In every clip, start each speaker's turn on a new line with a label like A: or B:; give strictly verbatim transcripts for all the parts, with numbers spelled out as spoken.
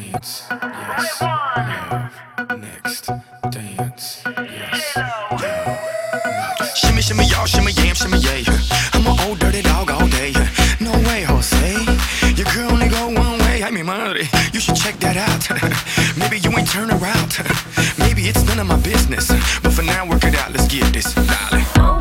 A: dance, yes, love, next, dance, yes, love, next. Shimmy, shimmy, y'all, shimmy, yam, shimmy, yay. I'm an old dirty dog all day. No way, Jose, your girl only go one way. I mean, money, you should check that out. Maybe you ain't turn around. Maybe it's none of my business. But for now, work it out, let's get this, darling.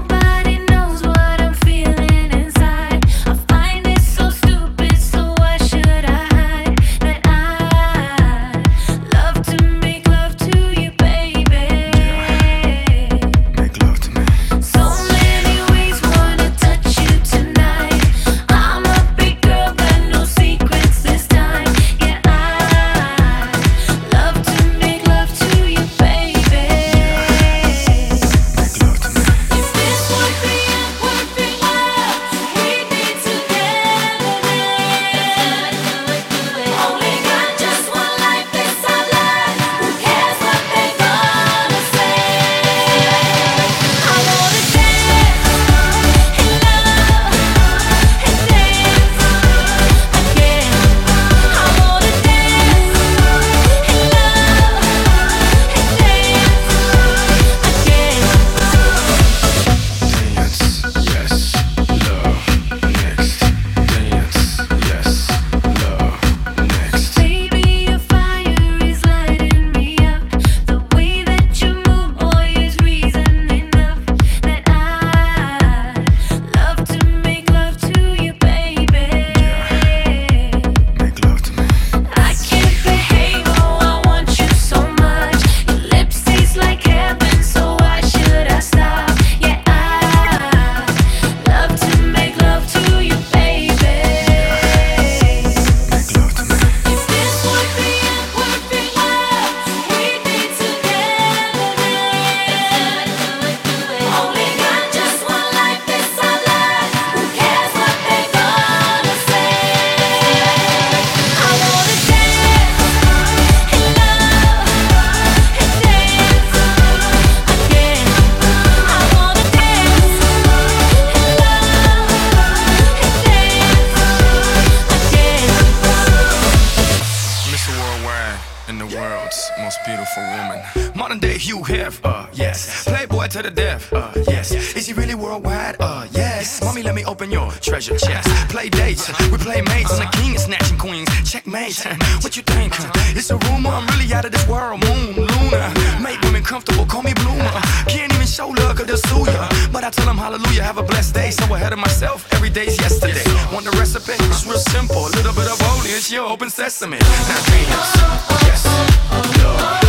A: And the world's most beautiful woman. Modern day Hugh Hef, uh, yes. Playboy to the death, uh, yes. Is he really worldwide? Uh, yes. Mommy, let me open your treasure chest. Play dates, we play mates. I'm the king of snatching queens. Checkmate, what you think? It's a rumor, I'm really out of this world. Moon, Luna, make women comfortable, call me Bloomer. Can't even show love, cause they'll sue ya. But I tell them hallelujah, have a blessed day. So ahead of myself, every day's yesterday. Want the recipe? It's real simple. A little bit of holy, it's your open sesame. Now dance, yes, love.